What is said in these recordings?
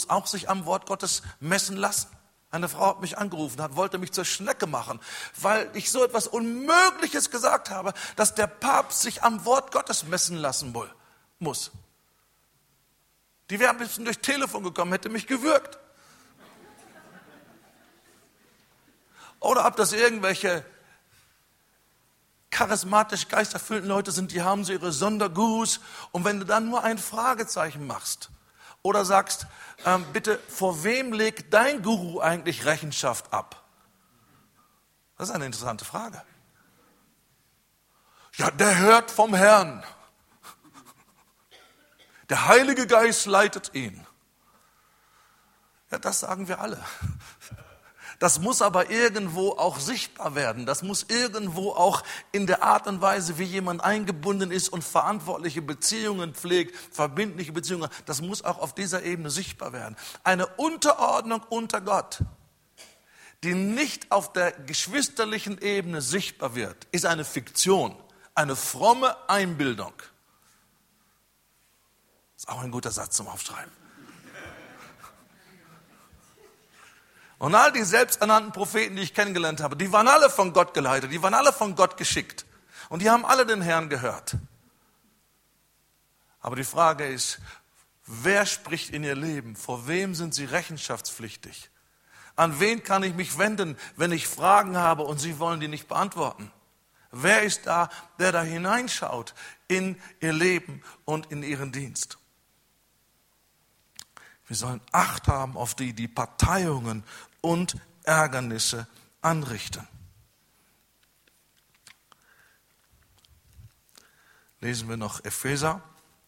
Paulus auch sich am Wort Gottes messen lassen. Eine Frau hat mich angerufen, wollte mich zur Schnecke machen, weil ich so etwas Unmögliches gesagt habe, dass der Papst sich am Wort Gottes messen lassen muss. Die wäre ein bisschen durch Telefon gekommen, hätte mich gewürgt. Oder ob das irgendwelche charismatisch geisterfüllten Leute sind, die haben so ihre Sondergurus. Und wenn du dann nur ein Fragezeichen machst oder sagst, bitte, vor wem legt dein Guru eigentlich Rechenschaft ab? Das ist eine interessante Frage. Ja, der hört vom Herrn. Der Heilige Geist leitet ihn. Ja, das sagen wir alle. Das muss aber irgendwo auch sichtbar werden. Das muss irgendwo auch in der Art und Weise, wie jemand eingebunden ist und verantwortliche Beziehungen pflegt, verbindliche Beziehungen, das muss auch auf dieser Ebene sichtbar werden. Eine Unterordnung unter Gott, die nicht auf der geschwisterlichen Ebene sichtbar wird, ist eine Fiktion, eine fromme Einbildung. Ist auch ein guter Satz zum Aufschreiben. Und all die selbsternannten Propheten, die ich kennengelernt habe, die waren alle von Gott geleitet, die waren alle von Gott geschickt. Und die haben alle den Herrn gehört. Aber die Frage ist, wer spricht in ihr Leben? Vor wem sind sie rechenschaftspflichtig? An wen kann ich mich wenden, wenn ich Fragen habe und sie wollen die nicht beantworten? Wer ist da, der da hineinschaut in ihr Leben und in ihren Dienst? Wir sollen Acht haben auf die Parteiungen und Ärgernisse anrichten. Lesen wir noch Epheser.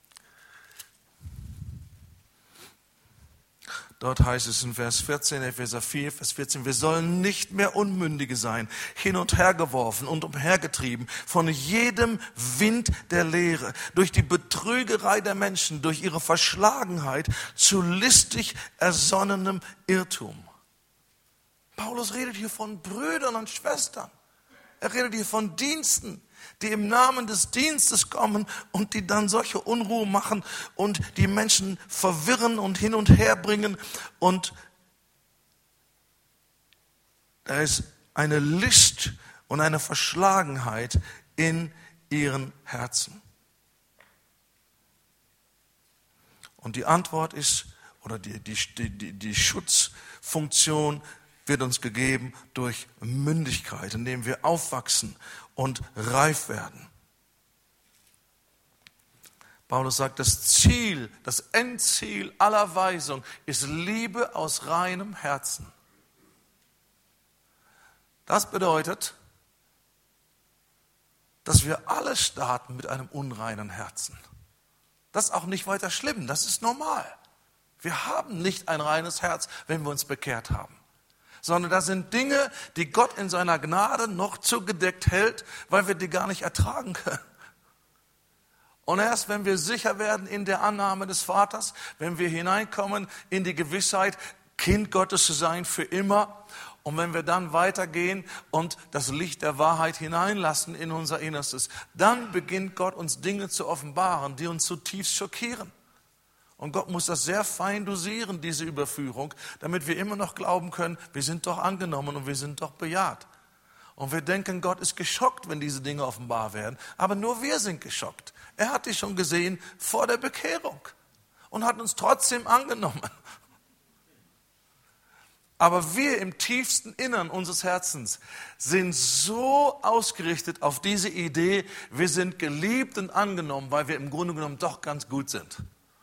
Dort heißt es in Vers 14, Epheser 4, Vers 14, wir sollen nicht mehr Unmündige sein, hin und her geworfen und umhergetrieben von jedem Wind der Lehre, durch die Betrügerei der Menschen, durch ihre Verschlagenheit zu listig ersonnenem Irrtum. Paulus redet hier von Brüdern und Schwestern. Er redet hier von Diensten, die im Namen des Dienstes kommen und die dann solche Unruhe machen und die Menschen verwirren und hin und her bringen. Und da ist eine List und eine Verschlagenheit in ihren Herzen. Und die Antwort ist, oder die Schutzfunktion wird uns gegeben durch Mündigkeit, indem wir aufwachsen und reif werden. Paulus sagt, das Endziel aller Weisung ist Liebe aus reinem Herzen. Das bedeutet, dass wir alle starten mit einem unreinen Herzen. Das ist auch nicht weiter schlimm, das ist normal. Wir haben nicht ein reines Herz, wenn wir uns bekehrt haben. Sondern das sind Dinge, die Gott in seiner Gnade noch zugedeckt hält, weil wir die gar nicht ertragen können. Und erst wenn wir sicher werden in der Annahme des Vaters, wenn wir hineinkommen in die Gewissheit, Kind Gottes zu sein für immer, und wenn wir dann weitergehen und das Licht der Wahrheit hineinlassen in unser Innerstes, dann beginnt Gott uns Dinge zu offenbaren, die uns zutiefst schockieren. Und Gott muss das sehr fein dosieren, diese Überführung, damit wir immer noch glauben können, wir sind doch angenommen und wir sind doch bejaht. Und wir denken, Gott ist geschockt, wenn diese Dinge offenbar werden. Aber nur wir sind geschockt. Er hat die schon gesehen vor der Bekehrung und hat uns trotzdem angenommen. Aber wir im tiefsten Innern unseres Herzens sind so ausgerichtet auf diese Idee, wir sind geliebt und angenommen, weil wir im Grunde genommen doch ganz gut sind.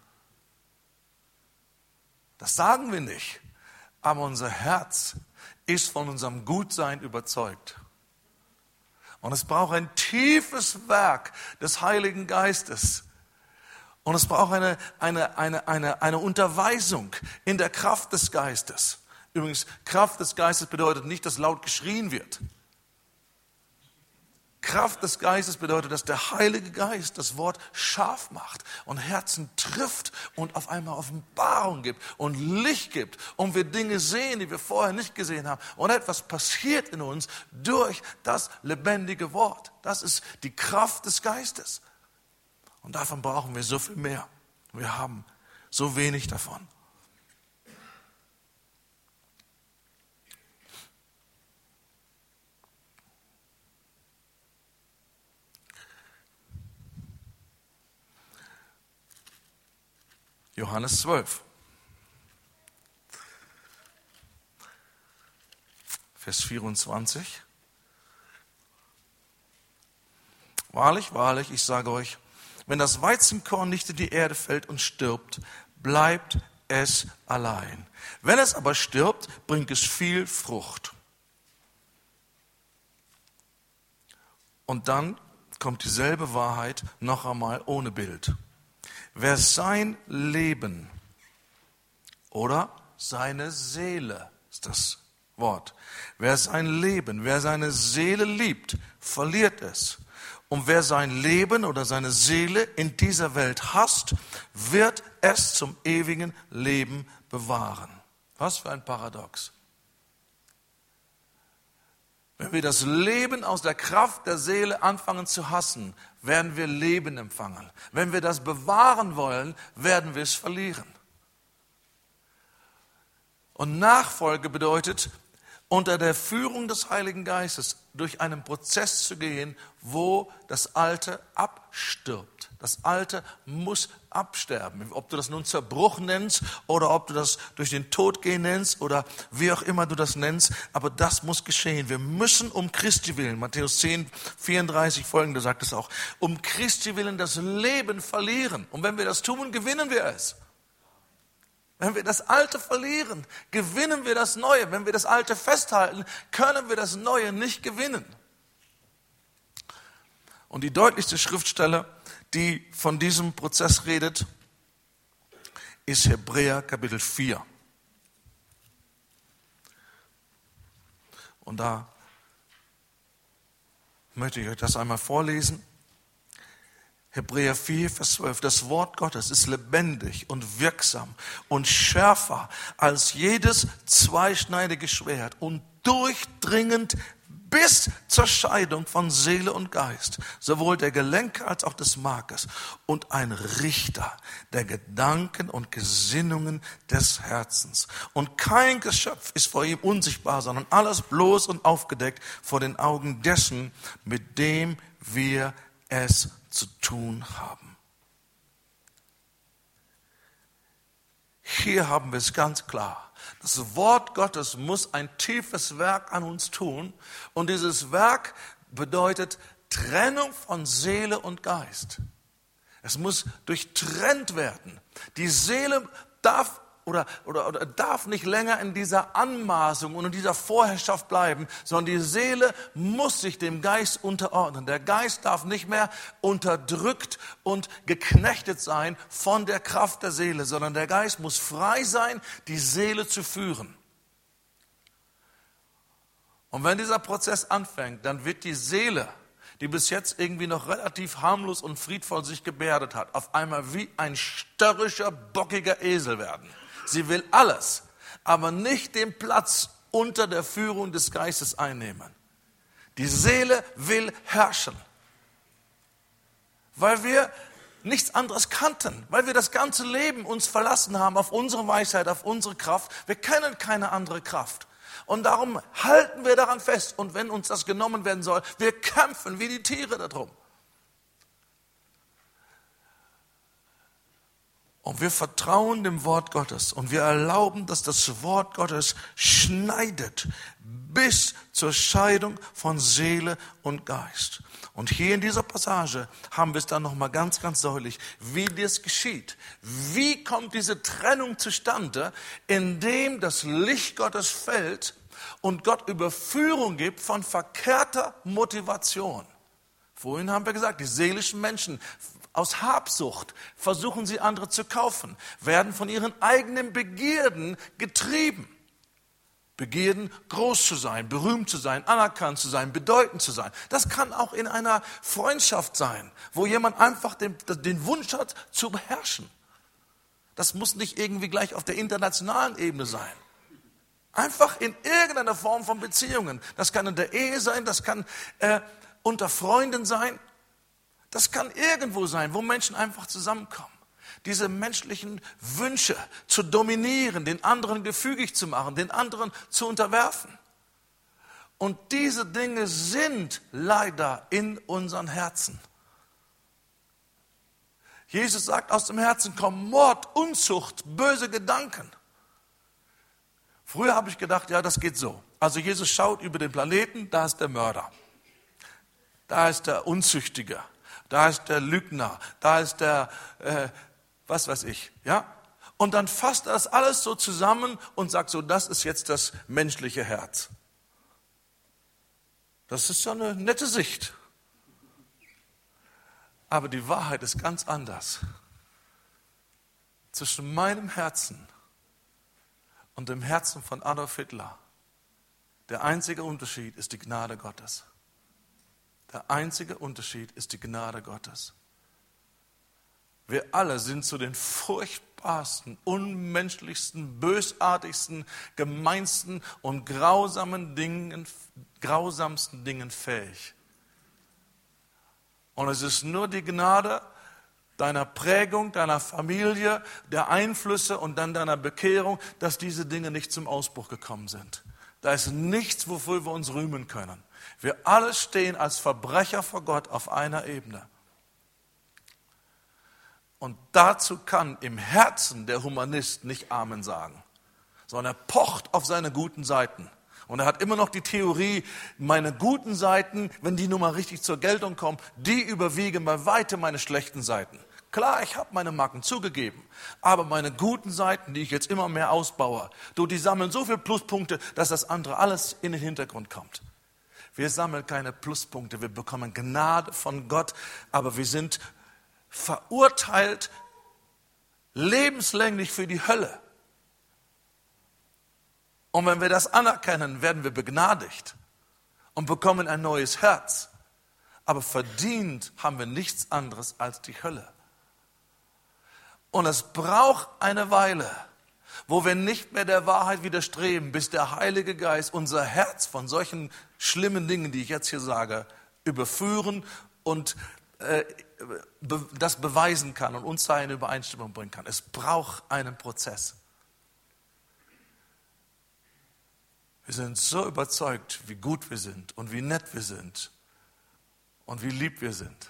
Das sagen wir nicht, aber unser Herz ist von unserem Gutsein überzeugt. Und es braucht ein tiefes Werk des Heiligen Geistes. Und es braucht eine Unterweisung in der Kraft des Geistes. Übrigens, Kraft des Geistes bedeutet nicht, dass laut geschrien wird. Kraft des Geistes bedeutet, dass der Heilige Geist das Wort scharf macht und Herzen trifft und auf einmal Offenbarung gibt und Licht gibt und wir Dinge sehen, die wir vorher nicht gesehen haben. Und etwas passiert in uns durch das lebendige Wort. Das ist die Kraft des Geistes. Und davon brauchen wir so viel mehr. Wir haben so wenig davon. Johannes 12. Vers 24. Wahrlich, wahrlich, ich sage euch, wenn das Weizenkorn nicht in die Erde fällt und stirbt, bleibt es allein. Wenn es aber stirbt, bringt es viel Frucht. Und dann kommt dieselbe Wahrheit noch einmal ohne Bild. Wer sein Leben oder seine Seele, ist das Wort, wer sein Leben, wer seine Seele liebt, verliert es. Und wer sein Leben oder seine Seele in dieser Welt hasst, wird es zum ewigen Leben bewahren. Was für ein Paradox. Wenn wir das Leben aus der Kraft der Seele anfangen zu hassen, werden wir Leben empfangen. Wenn wir das bewahren wollen, werden wir es verlieren. Und Nachfolge bedeutet, unter der Führung des Heiligen Geistes durch einen Prozess zu gehen, wo das Alte abstirbt. Das Alte muss absterben. Ob du das nun Zerbruch nennst oder ob du das durch den Tod gehen nennst oder wie auch immer du das nennst, aber das muss geschehen. Wir müssen um Christi willen, Matthäus 10, 34 folgende sagt es auch, um Christi willen das Leben verlieren. Und wenn wir das tun, gewinnen wir es. Wenn wir das Alte verlieren, gewinnen wir das Neue. Wenn wir das Alte festhalten, können wir das Neue nicht gewinnen. Und die deutlichste Schriftstelle, die von diesem Prozess redet, ist Hebräer Kapitel 4. Und da möchte ich euch das einmal vorlesen. Hebräer 4, Vers 12. Das Wort Gottes ist lebendig und wirksam und schärfer als jedes zweischneidige Schwert und durchdringend bis zur Scheidung von Seele und Geist, sowohl der Gelenke als auch des Markes, und ein Richter der Gedanken und Gesinnungen des Herzens. Und kein Geschöpf ist vor ihm unsichtbar, sondern alles bloß und aufgedeckt vor den Augen dessen, mit dem wir es zu tun haben. Hier haben wir es ganz klar. Das Wort Gottes muss ein tiefes Werk an uns tun. Und dieses Werk bedeutet Trennung von Seele und Geist. Es muss durchtrennt werden. Die Seele darf darf nicht länger in dieser Anmaßung und in dieser Vorherrschaft bleiben, sondern die Seele muss sich dem Geist unterordnen. Der Geist darf nicht mehr unterdrückt und geknechtet sein von der Kraft der Seele, sondern der Geist muss frei sein, die Seele zu führen. Und wenn dieser Prozess anfängt, dann wird die Seele, die bis jetzt irgendwie noch relativ harmlos und friedvoll sich gebärdet hat, auf einmal wie ein störrischer, bockiger Esel werden. Sie will alles, aber nicht den Platz unter der Führung des Geistes einnehmen. Die Seele will herrschen, weil wir nichts anderes kannten, weil wir das ganze Leben uns verlassen haben auf unsere Weisheit, auf unsere Kraft. Wir kennen keine andere Kraft. Und darum halten wir daran fest. Und wenn uns das genommen werden soll, wir kämpfen wie die Tiere darum. Und wir vertrauen dem Wort Gottes und wir erlauben, dass das Wort Gottes schneidet bis zur Scheidung von Seele und Geist. Und hier in dieser Passage haben wir es dann nochmal ganz, ganz deutlich, wie das geschieht. Wie kommt diese Trennung zustande, indem das Licht Gottes fällt und Gott Überführung gibt von verkehrter Motivation. Vorhin haben wir gesagt, die seelischen Menschen aus Habsucht versuchen sie andere zu kaufen, werden von ihren eigenen Begierden getrieben. Begierden, groß zu sein, berühmt zu sein, anerkannt zu sein, bedeutend zu sein. Das kann auch in einer Freundschaft sein, wo jemand einfach den Wunsch hat, zu beherrschen. Das muss nicht irgendwie gleich auf der internationalen Ebene sein. Einfach in irgendeiner Form von Beziehungen. Das kann in der Ehe sein, das kann unter Freunden sein. Das kann irgendwo sein, wo Menschen einfach zusammenkommen. Diese menschlichen Wünsche zu dominieren, den anderen gefügig zu machen, den anderen zu unterwerfen. Und diese Dinge sind leider in unseren Herzen. Jesus sagt, aus dem Herzen kommen Mord, Unzucht, böse Gedanken. Früher habe ich gedacht, ja, das geht so. Also Jesus schaut über den Planeten, da ist der Mörder, da ist der Unzüchtige, da ist der Lügner, da ist der, was weiß ich, ja. Und dann fasst er das alles so zusammen und sagt so, das ist jetzt das menschliche Herz. Das ist ja eine nette Sicht. Aber die Wahrheit ist ganz anders. Zwischen meinem Herzen und dem Herzen von Adolf Hitler, der einzige Unterschied ist die Gnade Gottes. Der einzige Unterschied ist die Gnade Gottes. Wir alle sind zu den furchtbarsten, unmenschlichsten, bösartigsten, gemeinsten und grausamsten Dingen fähig. Und es ist nur die Gnade deiner Prägung, deiner Familie, der Einflüsse und dann deiner Bekehrung, dass diese Dinge nicht zum Ausbruch gekommen sind. Da ist nichts, wofür wir uns rühmen können. Wir alle stehen als Verbrecher vor Gott auf einer Ebene. Und dazu kann im Herzen der Humanist nicht Amen sagen, sondern er pocht auf seine guten Seiten. Und er hat immer noch die Theorie, meine guten Seiten, wenn die nun mal richtig zur Geltung kommen, die überwiegen bei weitem meine schlechten Seiten. Klar, ich habe meine Macken zugegeben, aber meine guten Seiten, die ich jetzt immer mehr ausbaue, die sammeln so viele Pluspunkte, dass das andere alles in den Hintergrund kommt. Wir sammeln keine Pluspunkte, wir bekommen Gnade von Gott, aber wir sind verurteilt lebenslänglich für die Hölle. Und wenn wir das anerkennen, werden wir begnadigt und bekommen ein neues Herz. Aber verdient haben wir nichts anderes als die Hölle. Und es braucht eine Weile, wo wir nicht mehr der Wahrheit widerstreben, bis der Heilige Geist unser Herz von solchen schlimmen Dingen, die ich jetzt hier sage, überführen und das beweisen kann und uns da in Übereinstimmung bringen kann. Es braucht einen Prozess. Wir sind so überzeugt, wie gut wir sind und wie nett wir sind und wie lieb wir sind.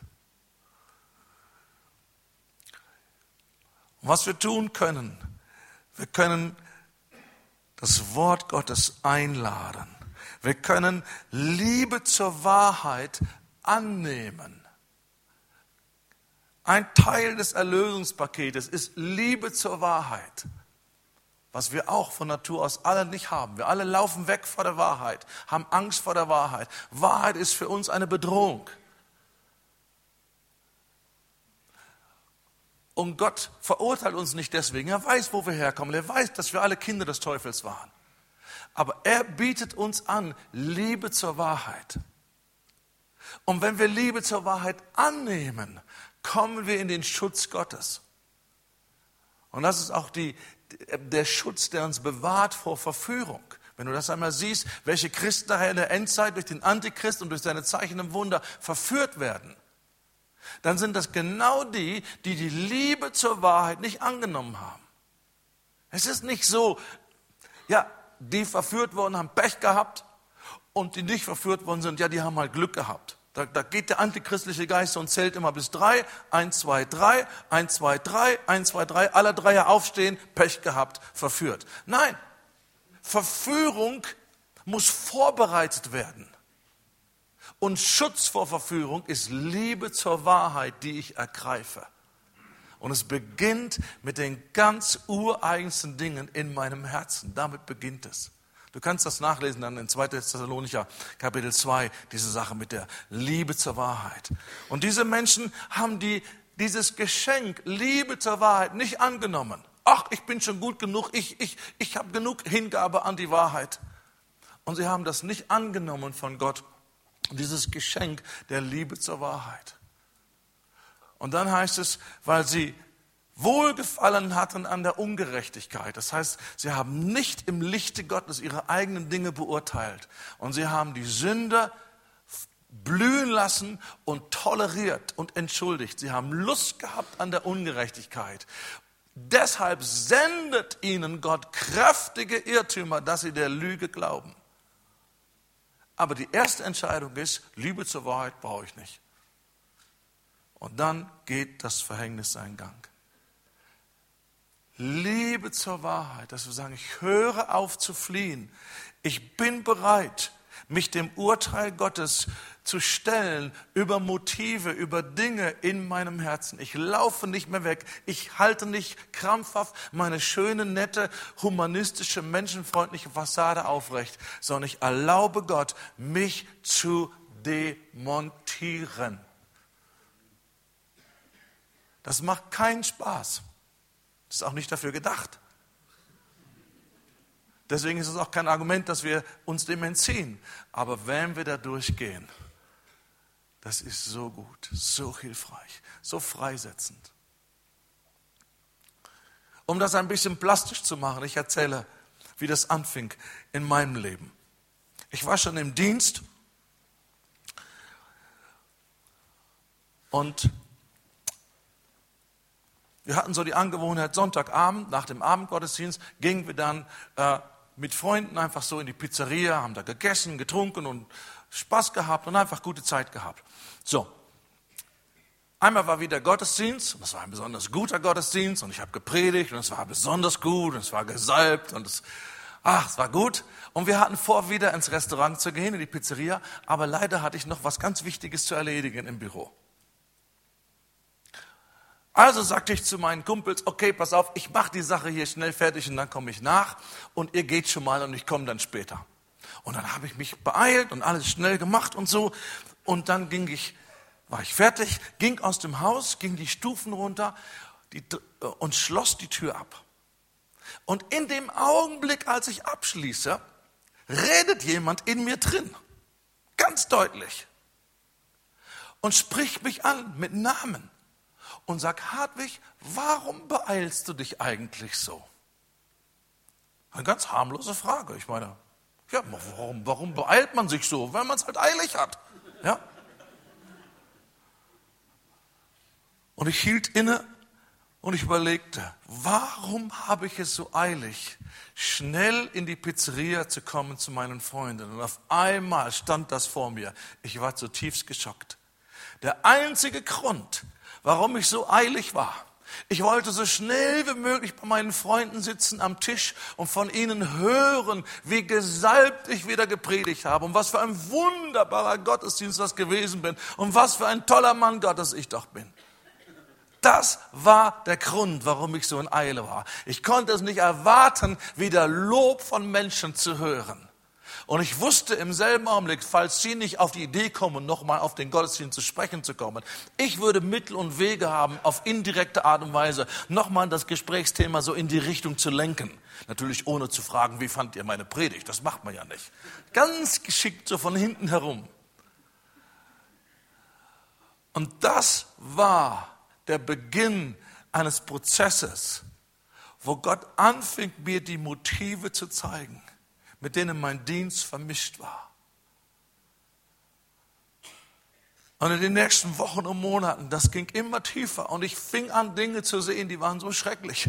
Und was wir tun können, wir können das Wort Gottes einladen. Wir können Liebe zur Wahrheit annehmen. Ein Teil des Erlösungspaketes ist Liebe zur Wahrheit, was wir auch von Natur aus alle nicht haben. Wir alle laufen weg vor der Wahrheit, haben Angst vor der Wahrheit. Wahrheit ist für uns eine Bedrohung. Und Gott verurteilt uns nicht deswegen. Er weiß, wo wir herkommen. Er weiß, dass wir alle Kinder des Teufels waren. Aber er bietet uns an, Liebe zur Wahrheit. Und wenn wir Liebe zur Wahrheit annehmen, kommen wir in den Schutz Gottes. Und das ist auch der Schutz, der uns bewahrt vor Verführung. Wenn du das einmal siehst, welche Christen daher in der Endzeit durch den Antichrist und durch seine Zeichen und Wunder verführt werden, dann sind das genau die Liebe zur Wahrheit nicht angenommen haben. Es ist nicht so, ja, die verführt worden haben Pech gehabt und die nicht verführt worden sind, ja, die haben halt Glück gehabt. Da geht der antichristliche Geist und zählt immer bis 3, 1, 2, 3, 1, 2, 3, 1, 2, 3, alle Dreier aufstehen, Pech gehabt, verführt. Nein, Verführung muss vorbereitet werden. Und Schutz vor Verführung ist Liebe zur Wahrheit, die ich ergreife. Und es beginnt mit den ganz ureigensten Dingen in meinem Herzen. Damit beginnt es. Du kannst das nachlesen dann in 2. Thessalonicher Kapitel 2, diese Sache mit der Liebe zur Wahrheit. Und diese Menschen haben dieses Geschenk Liebe zur Wahrheit nicht angenommen. Ach, ich bin schon gut genug, ich habe genug Hingabe an die Wahrheit. Und sie haben das nicht angenommen von Gott, dieses Geschenk der Liebe zur Wahrheit. Und dann heißt es, weil sie Wohlgefallen hatten an der Ungerechtigkeit. Das heißt, sie haben nicht im Lichte Gottes ihre eigenen Dinge beurteilt. Und sie haben die Sünde blühen lassen und toleriert und entschuldigt. Sie haben Lust gehabt an der Ungerechtigkeit. Deshalb sendet ihnen Gott kräftige Irrtümer, dass sie der Lüge glauben. Aber die erste Entscheidung ist, Liebe zur Wahrheit brauche ich nicht. Und dann geht das Verhängnis seinen Gang. Liebe zur Wahrheit, dass wir sagen, ich höre auf zu fliehen. Ich bin bereit, mich dem Urteil Gottes zu stellen über Motive, über Dinge in meinem Herzen. Ich laufe nicht mehr weg. Ich halte nicht krampfhaft meine schöne, nette, humanistische, menschenfreundliche Fassade aufrecht, sondern ich erlaube Gott, mich zu demontieren. Das macht keinen Spaß. Das ist auch nicht dafür gedacht. Deswegen ist es auch kein Argument, dass wir uns dem entziehen. Aber wenn wir da durchgehen, das ist so gut, so hilfreich, so freisetzend. Um das ein bisschen plastisch zu machen, ich erzähle, wie das anfing in meinem Leben. Ich war schon im Dienst und wir hatten so die Angewohnheit, Sonntagabend, nach dem Abendgottesdienst, gingen wir dann mit Freunden einfach so in die Pizzeria, haben da gegessen, getrunken und Spaß gehabt und einfach gute Zeit gehabt. So, einmal war wieder Gottesdienst und das war ein besonders guter Gottesdienst und ich habe gepredigt und es war besonders gut und es war gesalbt und es war gut. Und wir hatten vor, wieder ins Restaurant zu gehen, in die Pizzeria, aber leider hatte ich noch was ganz Wichtiges zu erledigen im Büro. Also sagte ich zu meinen Kumpels, okay, pass auf, ich mache die Sache hier schnell fertig und dann komme ich nach und ihr geht schon mal und ich komme dann später. Und dann habe ich mich beeilt und alles schnell gemacht und so und dann war ich fertig, ging aus dem Haus, ging die Stufen runter und schloss die Tür ab. Und in dem Augenblick, als ich abschließe, redet jemand in mir drin, ganz deutlich und spricht mich an mit Namen. Und sagt, Hartwig, warum beeilst du dich eigentlich so? Eine ganz harmlose Frage. Ich meine, ja, warum beeilt man sich so? Weil man es halt eilig hat. Ja? Und ich hielt inne und ich überlegte, warum habe ich es so eilig, schnell in die Pizzeria zu kommen zu meinen Freunden? Und auf einmal stand das vor mir. Ich war zutiefst geschockt. Der einzige Grund, warum ich so eilig war. Ich wollte so schnell wie möglich bei meinen Freunden sitzen am Tisch und von ihnen hören, wie gesalbt ich wieder gepredigt habe und was für ein wunderbarer Gottesdienst das gewesen bin und was für ein toller Mann Gottes ich doch bin. Das war der Grund, warum ich so in Eile war. Ich konnte es nicht erwarten, wieder Lob von Menschen zu hören. Und ich wusste im selben Augenblick, falls Sie nicht auf die Idee kommen, nochmal auf den Gottesdienst zu sprechen zu kommen, ich würde Mittel und Wege haben, auf indirekte Art und Weise nochmal das Gesprächsthema so in die Richtung zu lenken. Natürlich ohne zu fragen, wie fand ihr meine Predigt? Das macht man ja nicht. Ganz geschickt so von hinten herum. Und das war der Beginn eines Prozesses, wo Gott anfing, mir die Motive zu zeigen, mit denen mein Dienst vermischt war. Und in den nächsten Wochen und Monaten, das ging immer tiefer und ich fing an, Dinge zu sehen, die waren so schrecklich.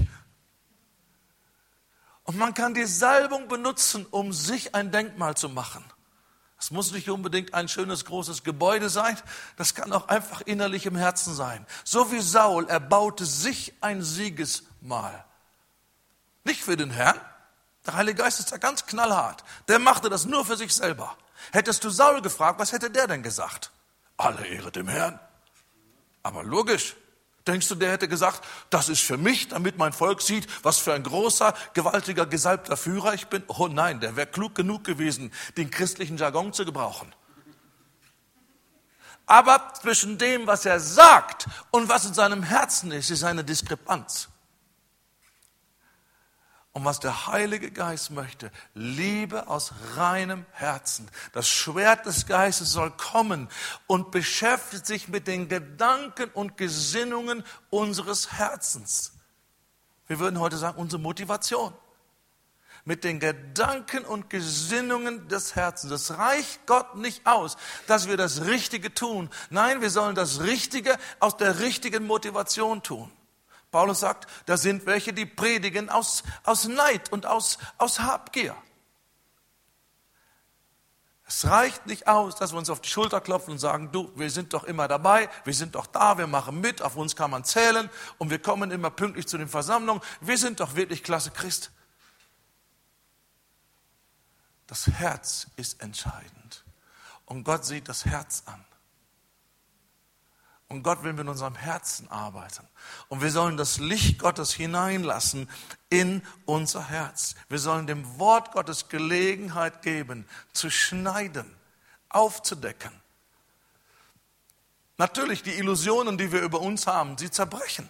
Und man kann die Salbung benutzen, um sich ein Denkmal zu machen. Es muss nicht unbedingt ein schönes, großes Gebäude sein, das kann auch einfach innerlich im Herzen sein. So wie Saul, er baute sich ein Siegesmahl. Nicht für den Herrn. Der Heilige Geist ist da ganz knallhart. Der machte das nur für sich selber. Hättest du Saul gefragt, was hätte der denn gesagt? Alle Ehre dem Herrn. Aber logisch. Denkst du, der hätte gesagt, das ist für mich, damit mein Volk sieht, was für ein großer, gewaltiger, gesalbter Führer ich bin? Oh nein, der wäre klug genug gewesen, den christlichen Jargon zu gebrauchen. Aber zwischen dem, was er sagt und was in seinem Herzen ist eine Diskrepanz. Und was der Heilige Geist möchte, Liebe aus reinem Herzen. Das Schwert des Geistes soll kommen und beschäftigt sich mit den Gedanken und Gesinnungen unseres Herzens. Wir würden heute sagen, unsere Motivation. Mit den Gedanken und Gesinnungen des Herzens. Das reicht Gott nicht aus, dass wir das Richtige tun. Nein, wir sollen das Richtige aus der richtigen Motivation tun. Paulus sagt, da sind welche, die predigen aus Neid und aus Habgier. Es reicht nicht aus, dass wir uns auf die Schulter klopfen und sagen, du, wir sind doch immer dabei, wir sind doch da, wir machen mit, auf uns kann man zählen und wir kommen immer pünktlich zu den Versammlungen. Wir sind doch wirklich klasse Christ. Das Herz ist entscheidend. Und Gott sieht das Herz an. Und Gott will mit unserem Herzen arbeiten. Und wir sollen das Licht Gottes hineinlassen in unser Herz. Wir sollen dem Wort Gottes Gelegenheit geben, zu schneiden, aufzudecken. Natürlich, die Illusionen, die wir über uns haben, sie zerbrechen.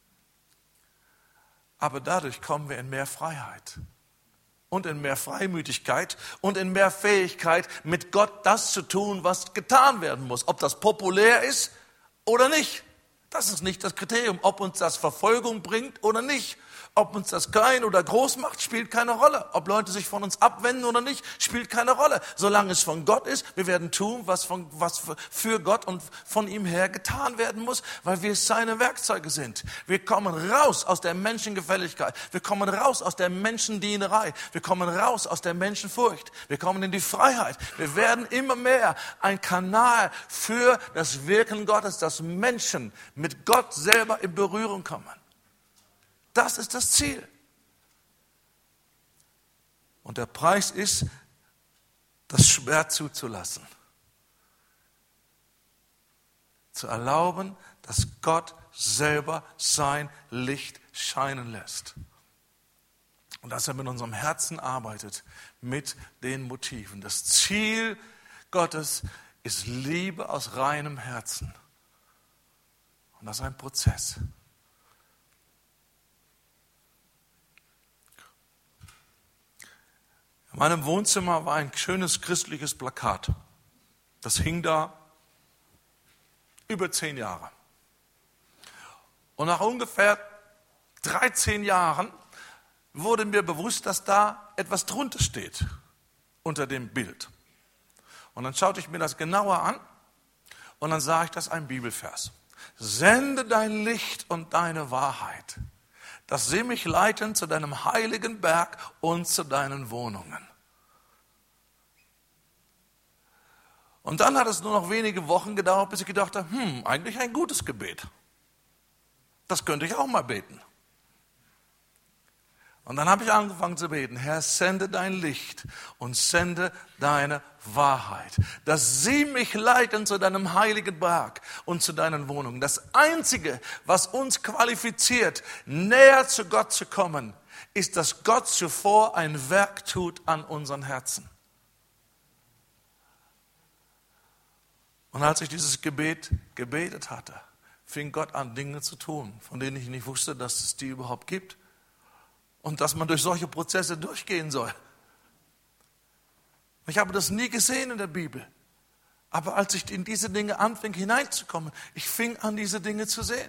Aber dadurch kommen wir in mehr Freiheit und in mehr Freimütigkeit und in mehr Fähigkeit, mit Gott das zu tun, was getan werden muss. Ob das populär ist oder nicht. Das ist nicht das Kriterium. Ob uns das Verfolgung bringt oder nicht. Ob uns das klein oder groß macht, spielt keine Rolle. Ob Leute sich von uns abwenden oder nicht, spielt keine Rolle. Solange es von Gott ist, wir werden tun, was für Gott und von ihm her getan werden muss, weil wir seine Werkzeuge sind. Wir kommen raus aus der Menschengefälligkeit. Wir kommen raus aus der Menschendienerei. Wir kommen raus aus der Menschenfurcht. Wir kommen in die Freiheit. Wir werden immer mehr ein Kanal für das Wirken Gottes, dass Menschen mit Gott selber in Berührung kommen. Das ist das Ziel. Und der Preis ist, das Schwert zuzulassen. Zu erlauben, dass Gott selber sein Licht scheinen lässt. Und dass er mit unserem Herzen arbeitet, mit den Motiven. Das Ziel Gottes ist Liebe aus reinem Herzen. Und das ist ein Prozess. In meinem Wohnzimmer war ein schönes christliches Plakat. Das hing da über 10 Jahre. Und nach ungefähr 13 Jahren wurde mir bewusst, dass da etwas drunter steht unter dem Bild. Und dann schaute ich mir das genauer an und dann sah ich, das ist ein Bibelvers. Sende dein Licht und deine Wahrheit, dass sie mich leiten zu deinem heiligen Berg und zu deinen Wohnungen. Und dann hat es nur noch wenige Wochen gedauert, bis ich gedacht habe, eigentlich ein gutes Gebet. Das könnte ich auch mal beten. Und dann habe ich angefangen zu beten, Herr, sende dein Licht und sende deine Wahrheit, dass sie mich leiten zu deinem heiligen Berg und zu deinen Wohnungen. Das Einzige, was uns qualifiziert, näher zu Gott zu kommen, ist, dass Gott zuvor ein Werk tut an unseren Herzen. Und als ich dieses Gebet gebetet hatte, fing Gott an, Dinge zu tun, von denen ich nicht wusste, dass es die überhaupt gibt. Und dass man durch solche Prozesse durchgehen soll. Ich habe das nie gesehen in der Bibel. Aber als ich in diese Dinge anfing hineinzukommen, ich fing an, diese Dinge zu sehen.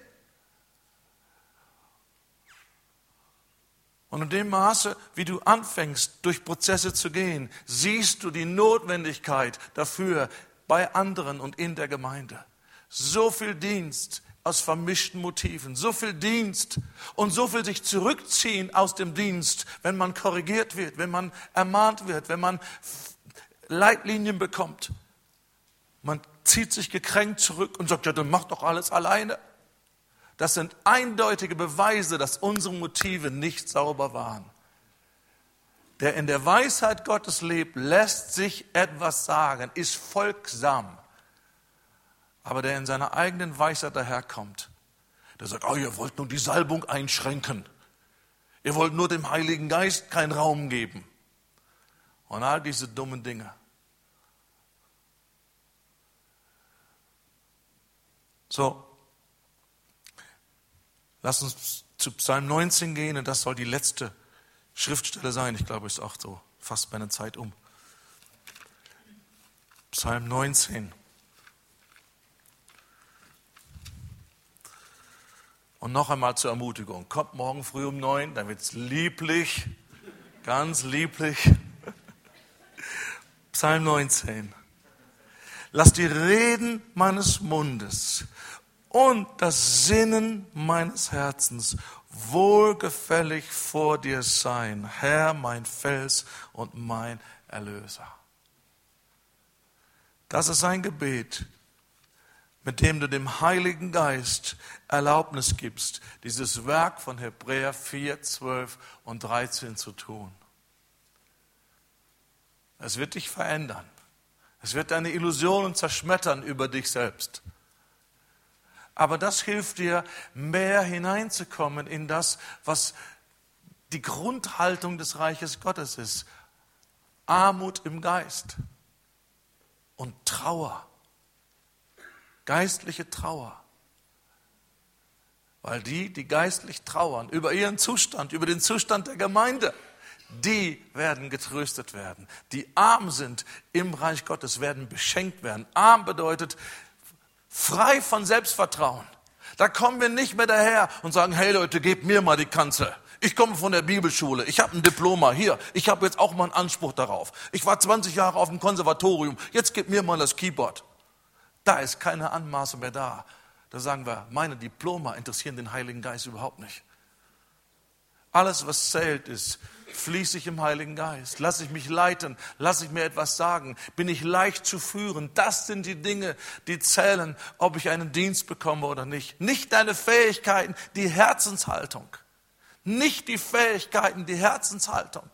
Und in dem Maße, wie du anfängst, durch Prozesse zu gehen, siehst du die Notwendigkeit dafür bei anderen und in der Gemeinde. So viel Dienst aus vermischten Motiven, so viel Dienst und so viel sich zurückziehen aus dem Dienst, wenn man korrigiert wird, wenn man ermahnt wird, wenn man Leitlinien bekommt. Man zieht sich gekränkt zurück und sagt, ja, dann mach doch alles alleine. Das sind eindeutige Beweise, dass unsere Motive nicht sauber waren. Der in der Weisheit Gottes lebt, lässt sich etwas sagen, ist folgsam. Aber der in seiner eigenen Weisheit daherkommt, der sagt, oh, ihr wollt nur die Salbung einschränken. Ihr wollt nur dem Heiligen Geist keinen Raum geben. Und all diese dummen Dinge. So, lass uns zu Psalm 19 gehen und das soll die letzte Schriftstelle sein. Ich glaube, es ist auch so fast meine Zeit um. Psalm 19. Und noch einmal zur Ermutigung. Kommt morgen früh um 9, dann wird es lieblich, ganz lieblich. Psalm 19. Lass die Reden meines Mundes und das Sinnen meines Herzens wohlgefällig vor dir sein, Herr, mein Fels und mein Erlöser. Das ist ein Gebet, mit dem du dem Heiligen Geist Erlaubnis gibst, dieses Werk von Hebräer 4, 12 und 13 zu tun. Es wird dich verändern. Es wird deine Illusionen zerschmettern über dich selbst. Aber das hilft dir, mehr hineinzukommen in das, was die Grundhaltung des Reiches Gottes ist. Armut im Geist und Trauer. Geistliche Trauer. Weil die geistlich trauern über ihren Zustand, über den Zustand der Gemeinde, die werden getröstet werden. Die arm sind im Reich Gottes, werden beschenkt werden. Arm bedeutet frei von Selbstvertrauen. Da kommen wir nicht mehr daher und sagen, hey Leute, gebt mir mal die Kanzel. Ich komme von der Bibelschule, ich habe ein Diploma hier, ich habe jetzt auch mal einen Anspruch darauf. Ich war 20 Jahre auf dem Konservatorium, jetzt gebt mir mal das Keyboard. Da ist keine Anmaßung mehr da. Da sagen wir, meine Diploma interessieren den Heiligen Geist überhaupt nicht. Alles, was zählt, ist, fließe ich im Heiligen Geist? Lasse ich mich leiten? Lasse ich mir etwas sagen? Bin ich leicht zu führen? Das sind die Dinge, die zählen, ob ich einen Dienst bekomme oder nicht. Nicht deine Fähigkeiten, die Herzenshaltung. Nicht die Fähigkeiten, die Herzenshaltung.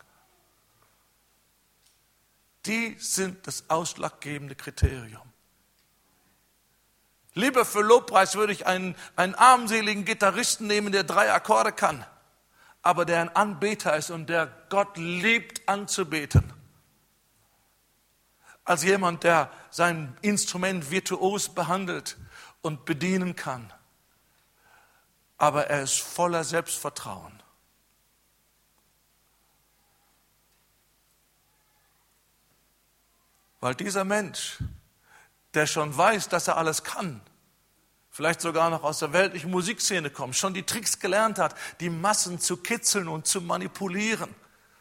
Die sind das ausschlaggebende Kriterium. Lieber für Lobpreis würde ich einen armseligen Gitarristen nehmen, der 3 Akkorde kann, aber der ein Anbeter ist und der Gott liebt anzubeten, als jemand, der sein Instrument virtuos behandelt und bedienen kann, aber er ist voller Selbstvertrauen. Weil dieser Mensch, der schon weiß, dass er alles kann, vielleicht sogar noch aus der weltlichen Musikszene kommt, schon die Tricks gelernt hat, die Massen zu kitzeln und zu manipulieren.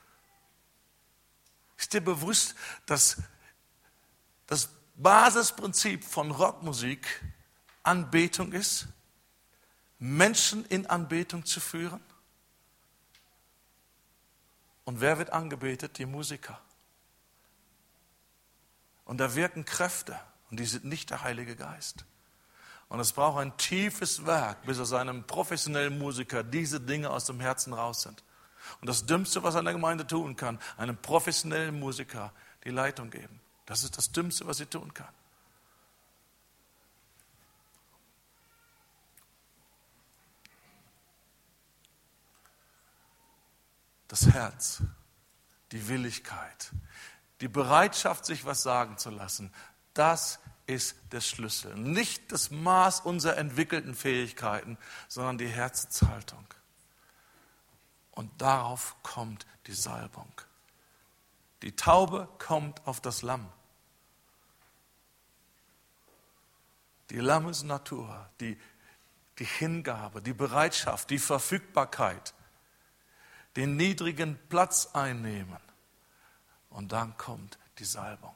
Ist dir bewusst, dass das Basisprinzip von Rockmusik Anbetung ist? Menschen in Anbetung zu führen? Und wer wird angebetet? Die Musiker. Und da wirken Kräfte. Und die sind nicht der Heilige Geist. Und es braucht ein tiefes Werk, bis aus einem professionellen Musiker diese Dinge aus dem Herzen raus sind. Und das Dümmste, was eine Gemeinde tun kann, einem professionellen Musiker die Leitung geben. Das ist das Dümmste, was sie tun kann. Das Herz, die Willigkeit, die Bereitschaft, sich was sagen zu lassen, das ist der Schlüssel. Nicht das Maß unserer entwickelten Fähigkeiten, sondern die Herzenshaltung. Und darauf kommt die Salbung. Die Taube kommt auf das Lamm. Die Lammesnatur, die Hingabe, die Bereitschaft, die Verfügbarkeit, den niedrigen Platz einnehmen. Und dann kommt die Salbung.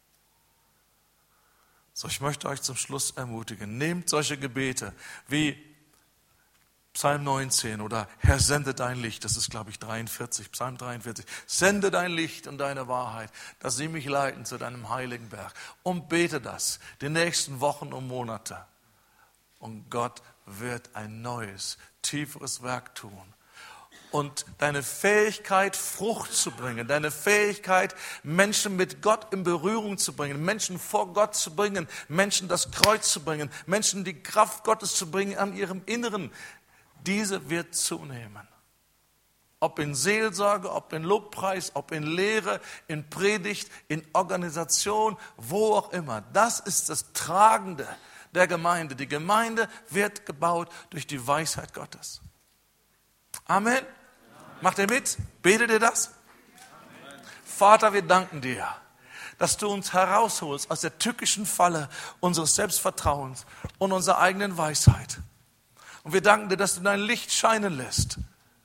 So, ich möchte euch zum Schluss ermutigen, nehmt solche Gebete wie Psalm 19 oder Herr, sende dein Licht, das ist, glaube ich, 43, Psalm 43. Sende dein Licht und deine Wahrheit, dass sie mich leiten zu deinem heiligen Berg. Und bete das die nächsten Wochen und Monate. Und Gott wird ein neues, tieferes Werk tun. Und deine Fähigkeit, Frucht zu bringen, deine Fähigkeit, Menschen mit Gott in Berührung zu bringen, Menschen vor Gott zu bringen, Menschen das Kreuz zu bringen, Menschen die Kraft Gottes zu bringen an ihrem Inneren, diese wird zunehmen. Ob in Seelsorge, ob in Lobpreis, ob in Lehre, in Predigt, in Organisation, wo auch immer. Das ist das Tragende der Gemeinde. Die Gemeinde wird gebaut durch die Weisheit Gottes. Amen. Macht ihr mit? Betet ihr das? Amen. Vater, wir danken dir, dass du uns herausholst aus der tückischen Falle unseres Selbstvertrauens und unserer eigenen Weisheit. Und wir danken dir, dass du dein Licht scheinen lässt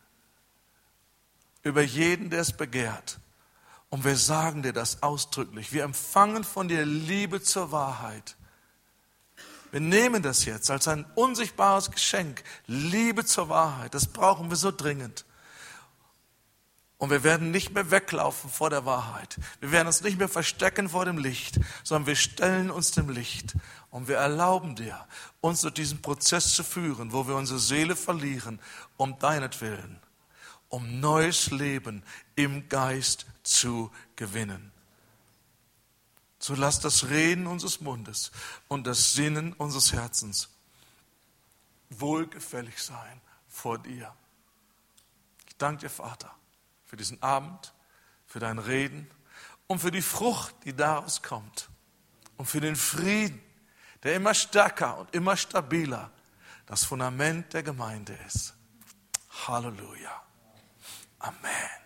über jeden, der es begehrt. Und wir sagen dir das ausdrücklich. Wir empfangen von dir Liebe zur Wahrheit. Wir nehmen das jetzt als ein unsichtbares Geschenk. Liebe zur Wahrheit, das brauchen wir so dringend. Und wir werden nicht mehr weglaufen vor der Wahrheit. Wir werden uns nicht mehr verstecken vor dem Licht, sondern wir stellen uns dem Licht. Und wir erlauben dir, uns durch diesen Prozess zu führen, wo wir unsere Seele verlieren, um deinetwillen, um neues Leben im Geist zu gewinnen. So lass das Reden unseres Mundes und das Sinnen unseres Herzens wohlgefällig sein vor dir. Ich danke dir, Vater, für diesen Abend, für dein Reden und für die Frucht, die daraus kommt. Und für den Frieden, der immer stärker und immer stabiler das Fundament der Gemeinde ist. Halleluja. Amen.